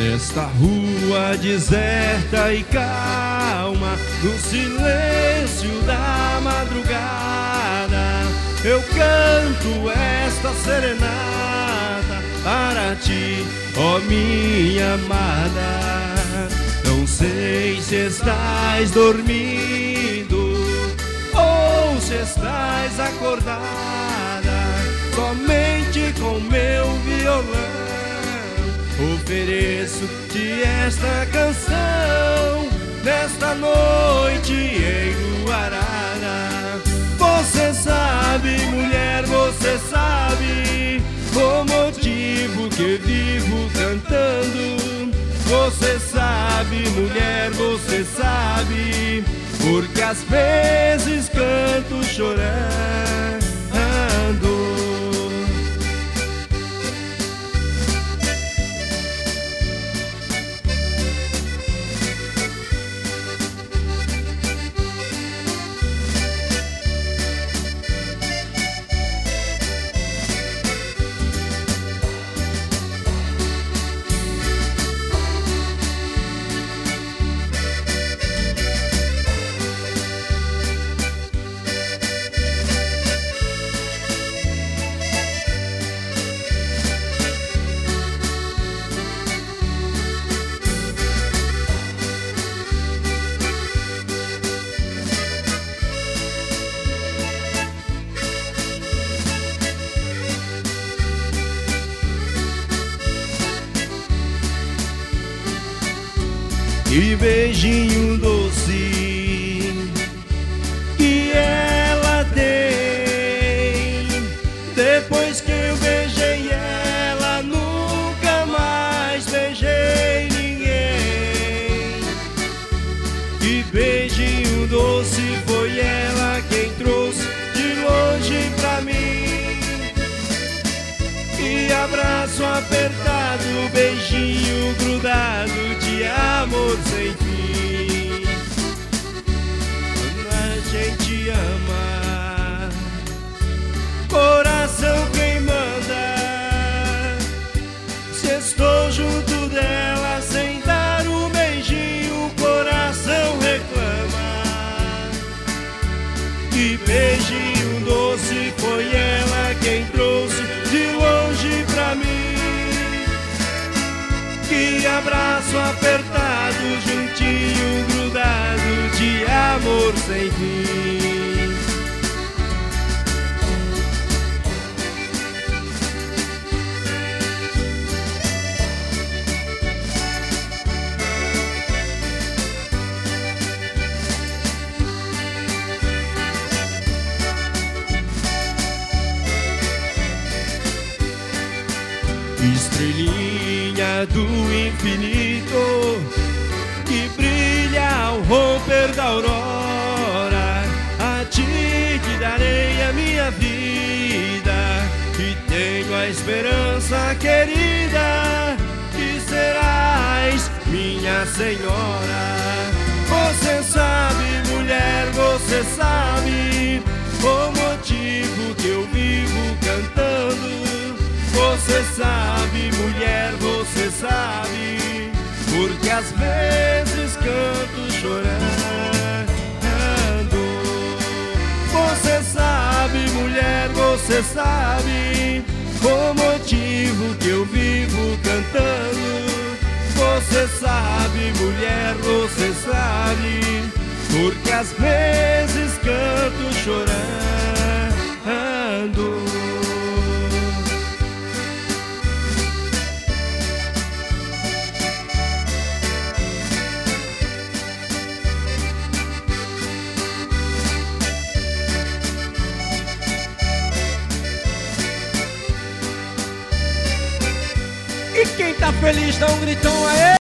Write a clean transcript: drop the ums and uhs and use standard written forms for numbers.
Nesta rua deserta e calma, no silêncio da madrugada, eu canto esta serenata para ti, ó minha amada. Não sei se estás dormindo ou se estás acordada, somente com meu violão ofereço-te esta canção nesta noite enluarada. Você sabe, mulher, você sabe o motivo que vivo cantando. Você sabe, mulher, você sabe porque às vezes canto chorando. Que beijinho doce que ela tem. Depois que eu beijei ela, nunca mais beijei ninguém. Que beijinho doce foi ela quem trouxe de longe pra mim. Que abraço apertado, beijinho grudado de amor sem fim. Quando a gente ama, coração quem manda. Se estou junto dela sem dar um beijinho, o coração reclama. Que beijinho doce foi ela quem trouxe de longe pra mim. Que abraço apertado, juntinho, grudado de amor sem fim. Estrelinha do infinito que brilha ao romper da aurora, a ti que darei a minha vida e tenho a esperança querida que serás minha senhora. Você sabe, mulher, você sabe o motivo que eu vivo cantando. Você sabe, mulher, você sabe porque às vezes canto chorando. Você sabe, mulher, você sabe o motivo que eu vivo cantando. Você sabe, mulher, você sabe porque às vezes canto chorando. E quem tá feliz dá um gritão, aê!